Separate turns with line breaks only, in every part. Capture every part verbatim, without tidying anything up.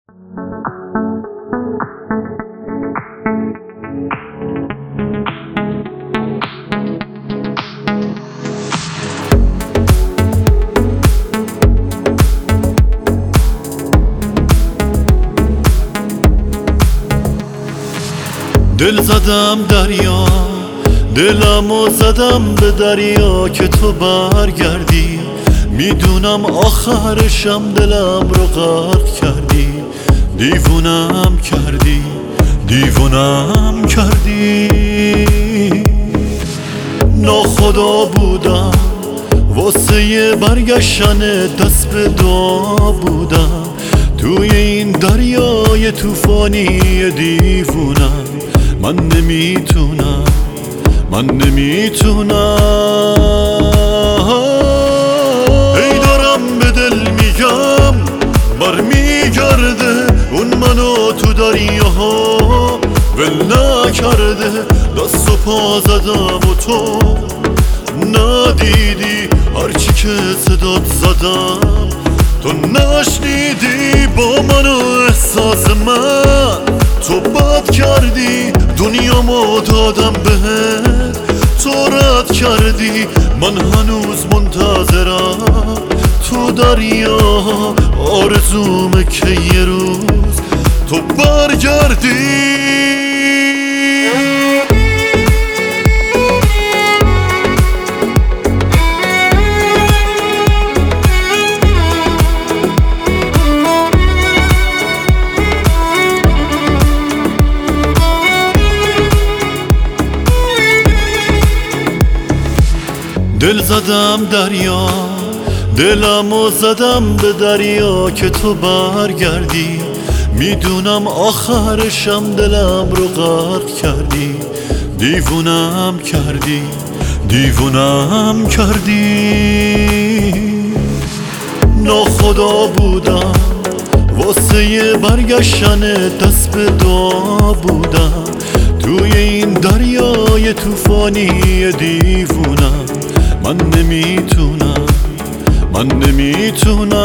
دل زدم دریا، دلمو زدم به دریا که تو برگردی. میدونم آخرشم دلم رو غرق کردی. دیوونم کردی، دیوونم کردی. ناخدا بودم واسه برگشتن دست به دعا بودم. توی این دریای طوفانی دیوونم. من نمیتونم، من نمیتونم. ای دارم به دل میگم برمیگرده اون منو تو دریاها ول نکرده. دست و پا زدم و تو ندیدی، هرچی که صدات زدم تو نشنیدی. با من و احساس من تو بد کردی. دنیامو دادم بهت تو رد کردی. من هنوز منتظرم تو دریا، آرزومه که یه روز تو برگردی. دل زدم دریا، دلمو زدم به دریا که تو برگردی. میدونم آخرشم دلم رو غرق کردی. دیوونم کردی، دیوونم کردی. ناخدا بودم واسه برگشتن دست به دعا بودم. توی این دریای طوفانی دیوونم. من نمیتونم، من نمیتونم.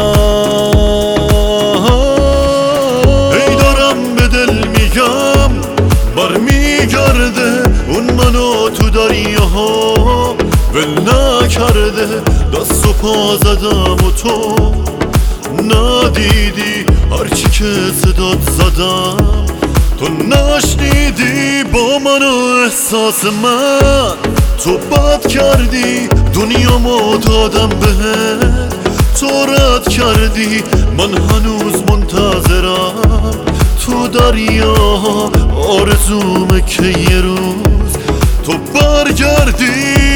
ای دارم به دل میگم برمیگرده اون منو تو دریاها ول نکرده. دست و پا زدم و تو ندیدی، هرچی که صدات زدم تو نشنیدی. با من و احساس من تو بد کردی. دنیامو دادم بهت تو رد کردی. من هنوز منتظرم تو دریا، آرزومه که یه روز تو برگردی.